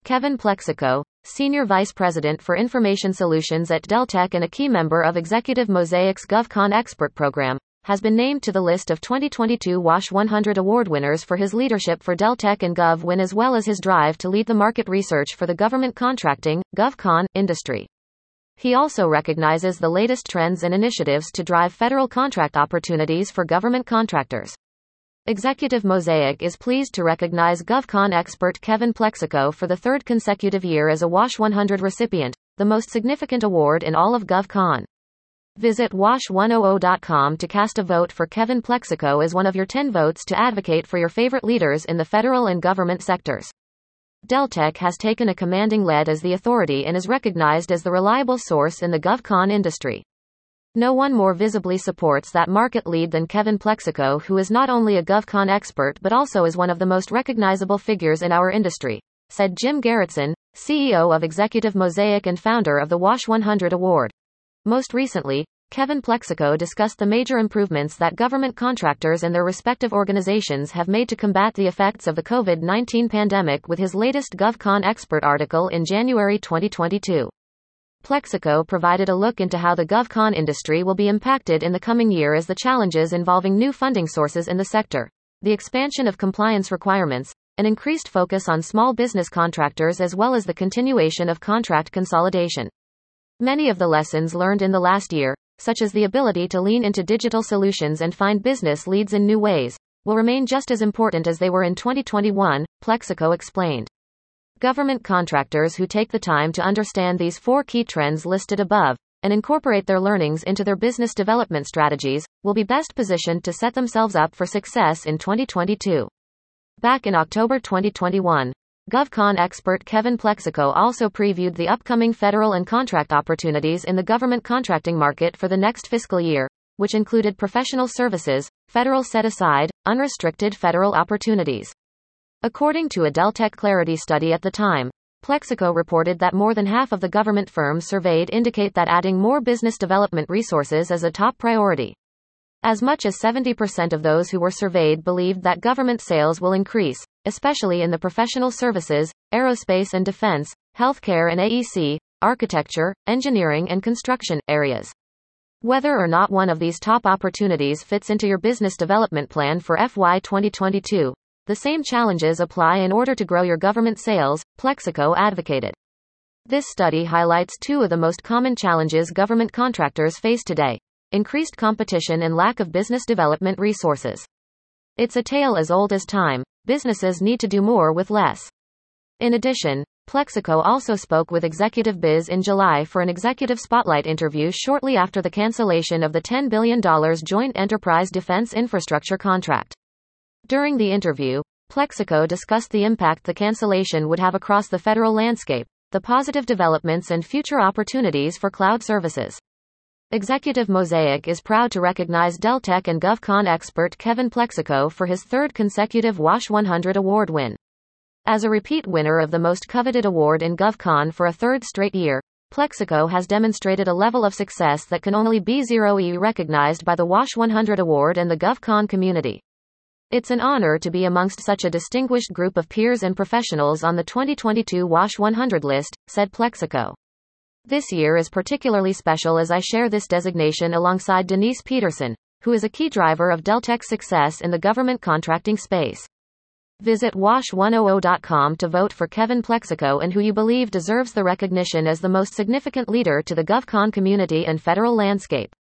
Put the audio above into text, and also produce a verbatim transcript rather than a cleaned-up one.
Kevin Plexico, Senior Vice President for Information Solutions at Dell Tech and a key member of Executive Mosaic's GovCon Expert Program, has been named to the list of twenty twenty-two W A S H one hundred award winners for his leadership for Dell Tech and GovWin, as well as his drive to lead the market research for the government contracting, GovCon, industry. He also recognizes the latest trends and initiatives to drive federal contract opportunities for government contractors. Executive Mosaic is pleased to recognize GovCon expert Kevin Plexico for the third consecutive year as a W A S H one hundred recipient, the most significant award in all of GovCon. Visit W A S H one hundred dot com to cast a vote for Kevin Plexico as one of your ten votes to advocate for your favorite leaders in the federal and government sectors. Dell Tech has taken a commanding lead as the authority and is recognized as the reliable source in the GovCon industry. No one more visibly supports that market lead than Kevin Plexico, who is not only a GovCon expert but also is one of the most recognizable figures in our industry, said Jim Garretson, C E O of Executive Mosaic and founder of the W A S H one hundred Award. Most recently, Kevin Plexico discussed the major improvements that government contractors and their respective organizations have made to combat the effects of the COVID nineteen pandemic with his latest GovCon expert article in January twenty twenty-two. Plexico provided a look into how the GovCon industry will be impacted in the coming year as the challenges involving new funding sources in the sector, the expansion of compliance requirements, an increased focus on small business contractors, as well as the continuation of contract consolidation. Many of the lessons learned in the last year, such as the ability to lean into digital solutions and find business leads in new ways, will remain just as important as they were in twenty twenty-one, Plexico explained. Government contractors who take the time to understand these four key trends listed above, and incorporate their learnings into their business development strategies, will be best positioned to set themselves up for success in twenty twenty-two. Back in October twenty twenty-one, GovCon expert Kevin Plexico also previewed the upcoming federal and contract opportunities in the government contracting market for the next fiscal year, which included professional services, federal set-aside, unrestricted federal opportunities. According to a Dell Tech Clarity study at the time, Plexico reported that more than half of the government firms surveyed indicate that adding more business development resources is a top priority. As much as seventy percent of those who were surveyed believed that government sales will increase, especially in the professional services, aerospace and defense, healthcare and A E C, architecture, engineering and construction areas. Whether or not one of these top opportunities fits into your business development plan for F Y twenty twenty-two, the same challenges apply in order to grow your government sales, Plexico advocated. This study highlights two of the most common challenges government contractors face today: increased competition and lack of business development resources. It's a tale as old as time. Businesses need to do more with less. In addition, Plexico also spoke with Executive Biz in July for an executive spotlight interview shortly after the cancellation of the ten billion dollars Joint Enterprise Defense Infrastructure contract. During the interview, Plexico discussed the impact the cancellation would have across the federal landscape, the positive developments and future opportunities for cloud services. Executive Mosaic is proud to recognize Dell Tech and GovCon expert Kevin Plexico for his third consecutive W A S H one hundred award win. As a repeat winner of the most coveted award in GovCon for a third straight year, Plexico has demonstrated a level of success that can only be zeroly recognized by the W A S H one hundred award and the GovCon community. It's an honor to be amongst such a distinguished group of peers and professionals on the twenty twenty-two W A S H one hundred list, said Plexico. This year is particularly special as I share this designation alongside Denise Peterson, who is a key driver of Dell Tech's success in the government contracting space. Visit W A S H one hundred dot com to vote for Kevin Plexico and who you believe deserves the recognition as the most significant leader to the GovCon community and federal landscape.